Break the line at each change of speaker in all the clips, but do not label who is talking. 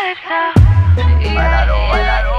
Bailalo, bailalo.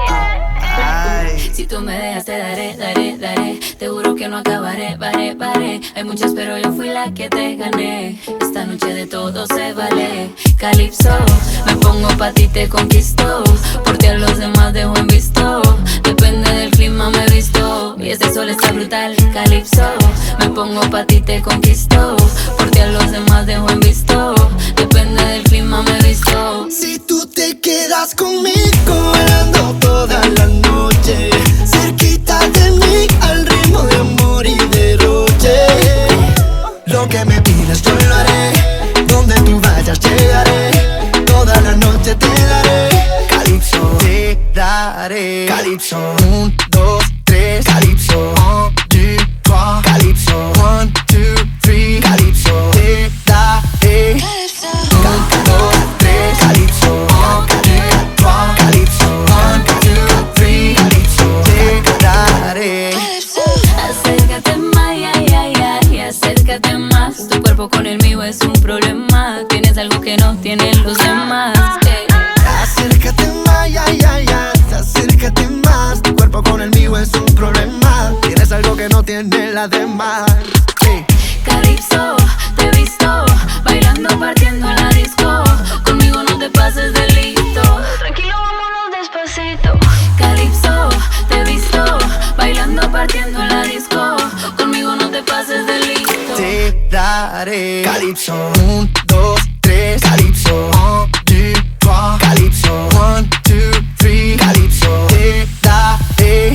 Ay.
Si tú me dejas te daré, daré, daré. Te juro que no acabaré, paré, paré. Hay muchas pero yo fui la que te gané. Esta noche de todo se vale. Calypso, me pongo pa' ti, te conquisto. Por ti a los demás dejo en visto. Depende del clima me visto. Y este sol está brutal. Calypso, me pongo pa' ti, te conquisto. Por ti a los demás dejo en visto. Depende del clima me visto.
Si tú te quedas conmigo bailando toda la noche, cerquita de mí al ritmo de amor y derroche. Lo que me pidas yo lo haré, donde tú vayas llegaré, toda la noche te daré. Calypso, te daré. Calypso, 1, 2, 3. Calypso, 1, 2, 3. Calypso, 1, 2, 3. Calypso, te daré. 1, 2, 3. Calypso, 1, 2, 3. Calypso, 1, 2, 3. Calypso, te daré.
Acércate más, ay, ay, ay, acércate más. Tu cuerpo con el mío es un problema. Tienes algo que no tienen los demás.
Acércate más, ay, ay, ay, acércate más. Tu cuerpo con el mío es un problema. Tienes algo que no tienen las demás.
Calypso, te he visto bailando, partiendo en la disco. Conmigo no te pases de listo. Tranquilo, vámonos despacito. Calypso, te he visto bailando, partiendo en la disco. Conmigo no te pases de listo.
Te daré. Calypso, 1, 2, 3. Calypso, 1, 2, 3. Calypso, 1, 2, 3. Calypso, te daré. 1,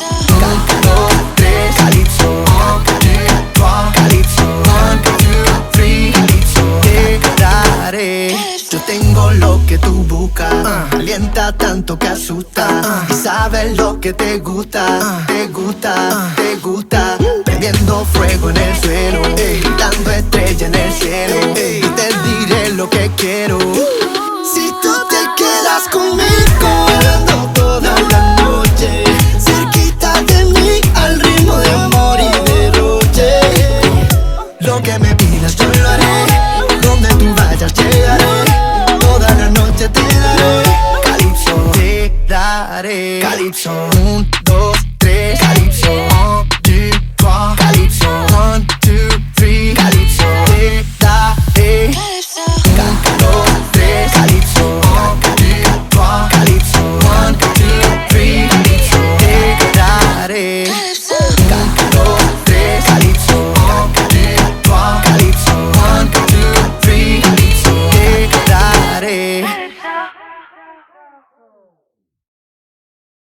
2, 3. Calypso, 1, 2, 3. Calypso, 1, 2, 3. Calypso, te daré. Yo tengo lo que tú buscas, calienta tanto que asusta, y sabes lo que te gusta, te gusta, te gusta. Prendiendo fuego en el suelo, dando estrella en el cielo, y te diré lo que quiero. Si tú te quedas conmigo bailando toda la noche, cerquita de mí al ritmo de amor y derroche. Lo que me pidas yo lo haré, donde tú vayas llegaré, toda la noche te daré. Calypso, te daré. Calypso, 1, 2, 3. Calypso, 1, 2, 3. Calypso, 1, 2, 3. Calypso, te daré. 1, 2, 3. Calypso, 1, 2, 3. Calypso, 1, 2, 3. Calypso, te daré. 1, 2, 3. Calypso, 1, 2, 3. Calypso, 1, 2, 3. Calypso, te daré.